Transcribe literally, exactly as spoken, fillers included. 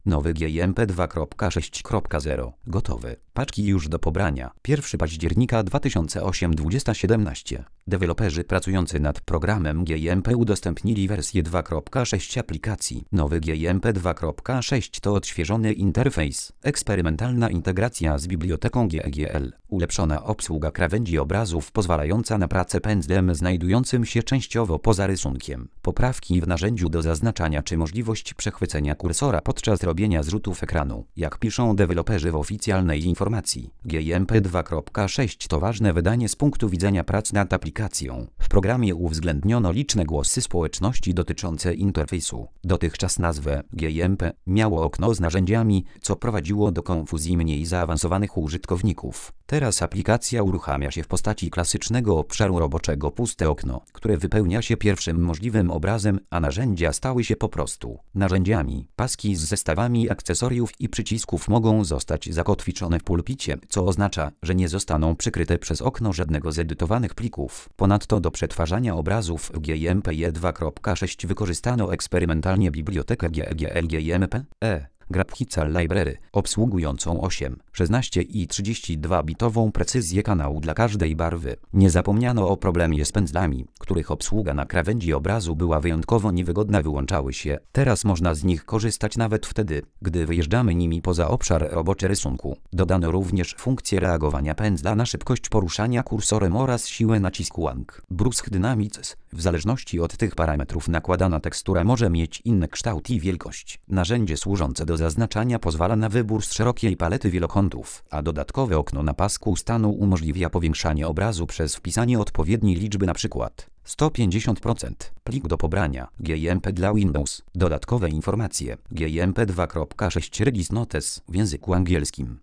Nowy G M P dwa kropka sześć kropka zero. Gotowy. Paczki już do pobrania. pierwszego października dwa tysiące osiemnastego siedemnaście. Deweloperzy pracujący nad programem G M P udostępnili wersję dwa kropka sześć aplikacji. Nowy G M P dwa kropka sześć to odświeżony interfejs, eksperymentalna integracja z biblioteką G G L, ulepszona obsługa krawędzi obrazów pozwalająca na pracę pędzlem znajdującym się częściowo poza rysunkiem, poprawki w narzędziu do zaznaczania czy możliwość przechwycenia kursora podczas robienia zrzutów ekranu. Jak piszą deweloperzy w oficjalnej informacji, G M P dwa kropka sześć to ważne wydanie z punktu widzenia prac nad aplikacją. W programie uwzględniono liczne głosy społeczności dotyczące interfejsu. Dotychczas nazwę G M P miało okno z narzędziami, co prowadziło do konfuzji mniej zaawansowanych użytkowników. Teraz aplikacja uruchamia się w postaci klasycznego obszaru roboczego puste okno, które wypełnia się pierwszym możliwym obrazem, a narzędzia stały się po prostu narzędziami. Paski z zestawami akcesoriów i przycisków mogą zostać zakotwiczone w pulpicie, co oznacza, że nie zostaną przykryte przez okno żadnego z edytowanych plików. Ponadto do przetwarzania obrazów w G M P dwa kropka sześć wykorzystano eksperymentalnie bibliotekę G G L G M P E. Graphical Library, obsługującą osiem, szesnaście i trzydzieści dwa bitową precyzję kanału dla każdej barwy. Nie zapomniano o problemie z pędzlami, których obsługa na krawędzi obrazu była wyjątkowo niewygodna, wyłączały się. Teraz można z nich korzystać nawet wtedy, gdy wyjeżdżamy nimi poza obszar roboczy rysunku. Dodano również funkcję reagowania pędzla na szybkość poruszania kursorem oraz siłę nacisku Ang. Brusque Dynamics. W zależności od tych parametrów nakładana tekstura może mieć inny kształt i wielkość. Narzędzie służące do zaznaczania pozwala na wybór z szerokiej palety wielokątów, a dodatkowe okno na pasku stanu umożliwia powiększanie obrazu przez wpisanie odpowiedniej liczby, np. sto pięćdziesiąt procent. Plik do pobrania. G M P dla Windows. Dodatkowe informacje. G M P dwa kropka sześć Release Notes w języku angielskim.